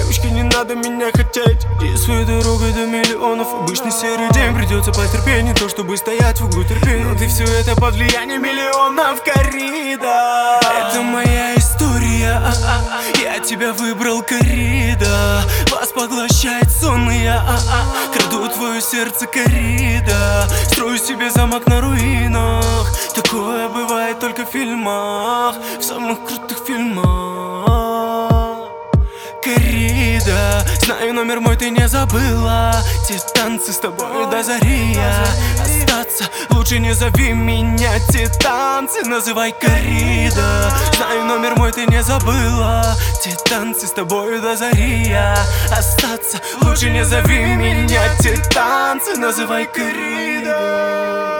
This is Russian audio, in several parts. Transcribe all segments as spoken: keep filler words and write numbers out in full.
Девочки, не надо меня хотеть. И своей дорогой до миллионов. Обычный серый день, придется потерпеть. Не то чтобы стоять в углу терпеть, но ты все это под влиянием миллионов. Коррида, это моя история. Я тебя выбрал, коррида. Вас поглощает сон, и я краду твое сердце, коррида. Строю себе замок на руинах. Такое бывает только в фильмах, в самых крутых фильмах. Коррида, знаю, номер мой ты не забыла. Те танцы с тобой до зари. Остаться лучше не зови меня. Те танцы называй коррида. Знаю, номер мой ты не забыла. Те танцы с тобой до зари. Остаться лучше не зови меня. Те танцы называй коррида.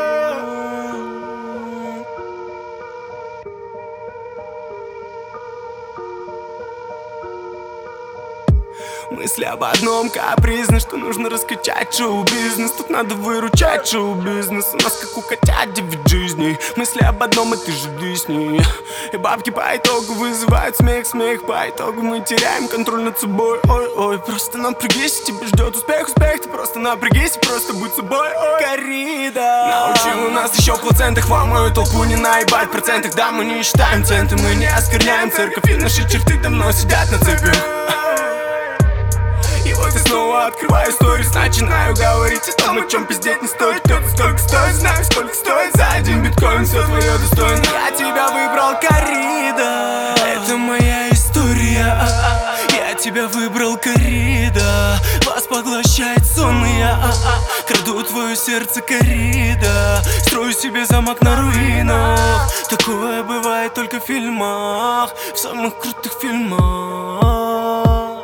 Мысли об одном капризны, что нужно раскачать шоу-бизнес. Тут надо выручать шоу-бизнес. У нас как у котят девять жизней. Мысли об одном, это же Дисней. И бабки по итогу вызывают смех, смех. По итогу мы теряем контроль над собой. Ой-ой, просто напрягись, тебя ждет успех, успех. Ты просто напрягись и просто будь собой. Ой, коррида, научил нас еще в плацентах. Вам мою толпу не наебать в процентах. Да, мы не считаем центы, мы не оскверняем церковь. И наши черты давно сидят на цепи. И вот я снова открываю сторис, начинаю говорить о том, о чем пиздеть не стоит. Кто-то столько стоит, знаю, сколько стоит за один биткоин. Все твое достойно. Я тебя выбрал, коррида. Это моя история. Я тебя выбрал, коррида. Вас поглощает сон, и я краду твое сердце, коррида. Строю себе замок на руинах. Такое бывает только в фильмах, в самых крутых фильмах.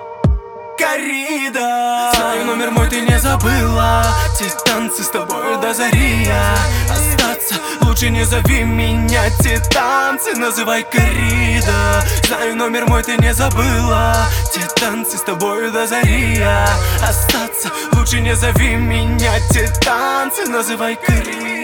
Коррида, знаю, номер мой ты не забыла. Те танцы с тобой до зари. Остаться лучше не зови меня. Те танцы называй коррида. Знаю, номер мой ты не забыла. Те танцы с тобой до зари. Остаться лучше не зови меня. Те танцы называй коррида.